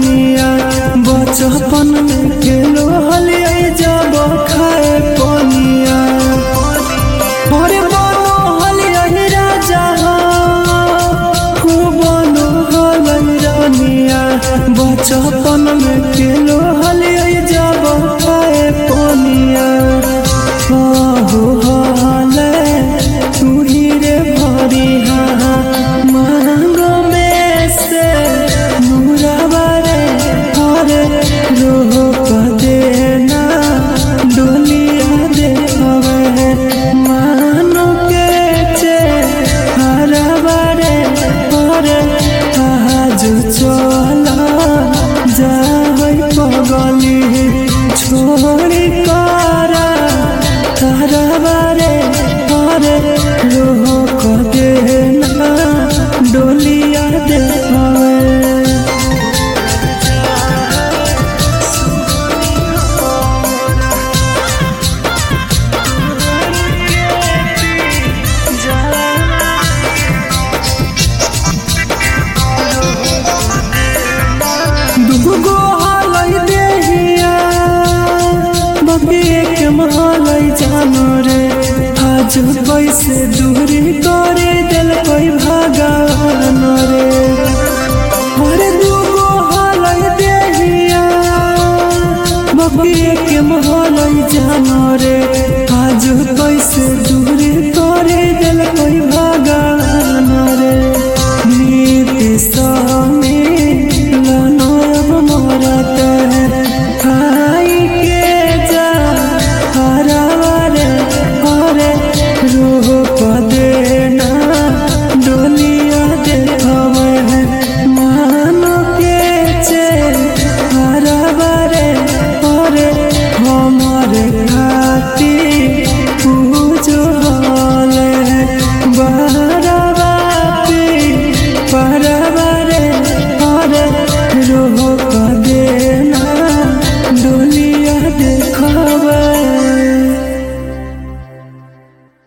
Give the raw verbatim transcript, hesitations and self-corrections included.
रनिया बचपन में गेलो हलिया जब खाए पनिया और बनो हलिया राजा खूब बनो हलिया रनिया बचपन में गेलो हलिया जब खाए पनिया हो हाले तू ही रे भरिया मांग में से नूरावा रे हरे रोह देना डोलिया देखवे मानो के चे हरवा रे हरे आज चला जावई पगली छोड़ी करा हरवा रे हरे रोह देना डोलिया देखवे दुगो हालई देहिया बबिए के महलई जानो रे आज कैसे दूरी करे दिल कोई भगवान रे अरे दुगो हालई देहिया बबिए के महलई जानो